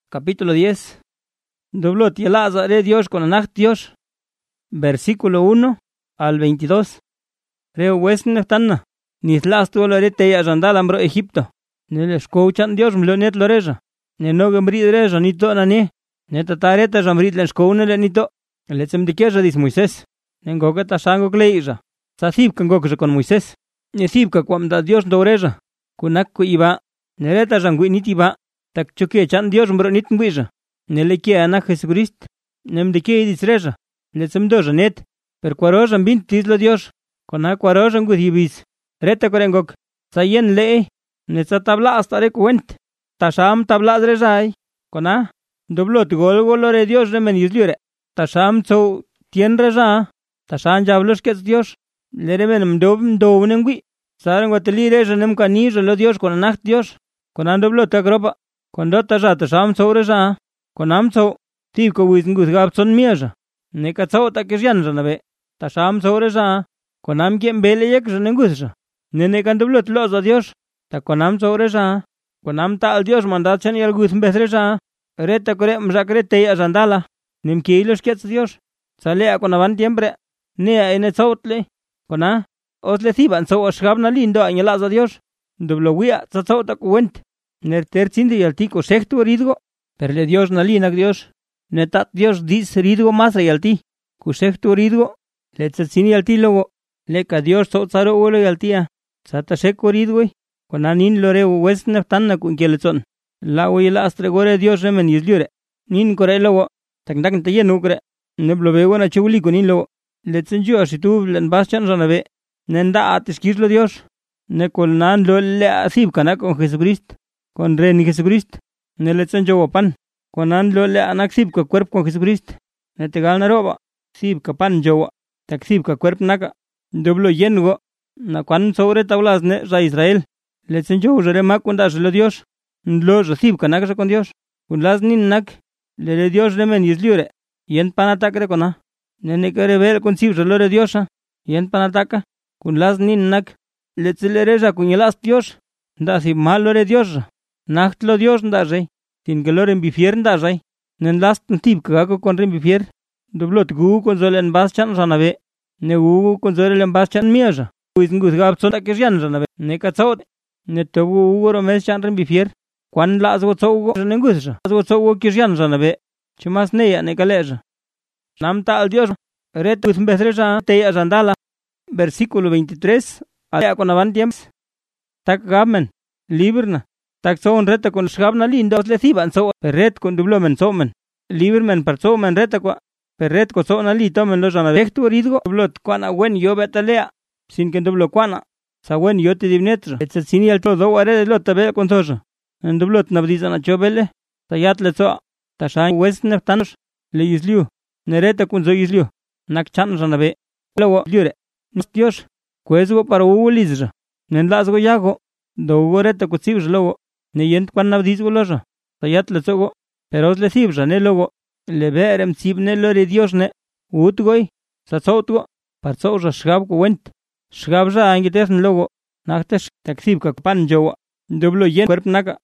capítulo 10. Doblot yelazare Dios con anacht Dios. Versículo 1 al 22. Reo wesn tanna. Nislas tu lorete ya randalambro Egipto. Nel escouchan Dios mlonet loreja. Ne no gambrid reja ni to nane. Ne tatareta jamrid len skounele ni to. Letsem dikeja dis Moisés. Nengoga tashango gleija. Sasib kangoja con Moisés. Nesib ka kwamda Dios doreja. Kunak ku iba. Nereta jangui nitiba. Tak choke chan Dios mbro nit mbija. Nelekia ana Jesucrist. Nemdike dis reja. Letsem doja net. Per quaroja mbint tislo Dios. Kona quaroja ngudibis. Reta korengok. Sayen le. Netsa tabla hasta re cuent. Tasham tabla drejai. Kona. Doblot golgolore Dios remen yuzliure. Tasham tso tien reja. Tashan jablos kets Dios. Leremen mdob nengui. Saran guateli reja nemkani lo Dios con anacht Dios. Konan doblot agropa. Kondo tasha tasham tso reja. Konam tso. Tib ko wizn guzgab son mieja. Neka tso takisyan janabe. Tasham tso reja. Konam kien bele yek janenguzja. Nene kan doblot los a Dios. Ta konam tso reja. Konam ta al Dios mandat chan yal guzn betreja. Reta kore mzakrete ya jandala. Nimki ilos kets Dios. Salea konavan tiempre. Nea ene tsotle. Kona. Osle thiban tso oshgabna lindo añalaza a Dios. Doblowia tso ta kuent. Nerter tsindi yalti ko sektu ridgo. Perle Dios nalinak Dios. Netat Dios dis ridgo mas yalti. Kusektu ridgo. Letsatsini yalti logo. Leka Dios tso tsaro ulo yaltia. Sata seko ridgo. Konanin lore wesna tanna kun kieletson. La uyela astregore Dios remen yizliure. Nin kore logo. Taknak te yenukre. Neblobego na chuli kunin logo. Letsenju asitu len baschan ranabe. Nenda atiskislo Dios. Ne kolnan lo le asib kana con Jesucristo. Con ren Jesucristo. Ne letsenju wapan. Konan lo le anaksib ka cuerpo con Jesucristo. Ne tegal na roba. Sib ka pan jowa. Taksib ka cuerpo naka. Doblo yengo. Na kwan sobre tablas ne ra Israel. Letsenju jere makunda lo Dios. Lo resib kanaka con Dios. Kunlas nin nak. Le Dios remen yizliure. Yen panatakre kona. Nene kere ver con sib relore Diosa. Yen panataka. Kun las nin nak. Letzilereja kun yelas Dios. Da si malore Dios. Nachtlo Dios da rey. Sin que loren bifier da rey. Nen last tip kagako con rin bifier. Doblot gu con zolen baschan ranabe. Ne gu con zolen baschan miaja. Uizn guzgab son takesyan ranabe. Ne katsot. Ne togu ugoro meschan rin bifier. Kwan la azgo tsogo renenguzja. Azgo tsogo kisyan ranabe. Chimas neya ne kaleja. Namta al Dios. Reta uzmbezreja te azandala. Versículo 23. Alea con avantiems. Tak gamen. Liberna. Tak son reta con schabna lindo le thiban so. Perret con dublomen somen. Libermen per somen reta qua. Perret con sona li tomen los ana vectu ridgo. Blot quana wen yo betalea. Sin que dublo quana. Sa wen yo te divnetra. Etsa sini al todo are lot tabel con soja. En dublot nabdizana chobele. Tayat le so. Tashan wesne tanos. Le yizliu. Nereta kun zo yizliu. Nak chan ranabe. Luego liure. Dios. Cuezgo para ulizja. Nenlasgo yago. Dogo reta kutsibj luego. Ne yent kwan nabdizgo loja. Tayat le sogo. Pero os le sibja ne luego. Le verem sibne lore Dios ne. Utgoy. Satsotgo. Parsoja shgabgo went. Shgabja angitesn luego. Naktesh taksibka pan jowa. Doblo yen cuerp naka.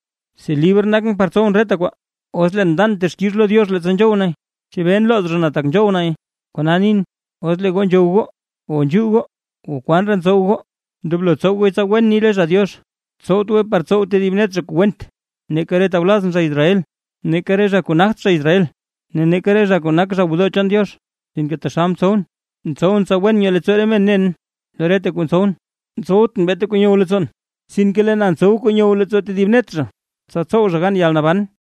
Se liber nakan parson reta kwa. Oslen dantes kirlo Dios le zanjonai. Si ven los renatak jonai. Konanin. Osle gon jogo. O jugo. O kwan ran sogo. Doblo sogo esa wen niles a Dios. Sotwe par sote divnet went. Ne kare tablas sa Israel. Ne kare ja kunacht sa Israel. Ne kare ja kunak sa budochan Dios. Sin que tasham son. Son sa wen yele tsore men nen. Lorete kun son. Sot bete kun yole son. Sin que le nan so kun yole tsote divnet sa so jagan yal naban.